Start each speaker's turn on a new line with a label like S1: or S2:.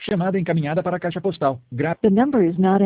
S1: Chamada encaminhada para a caixa postal.
S2: The number is not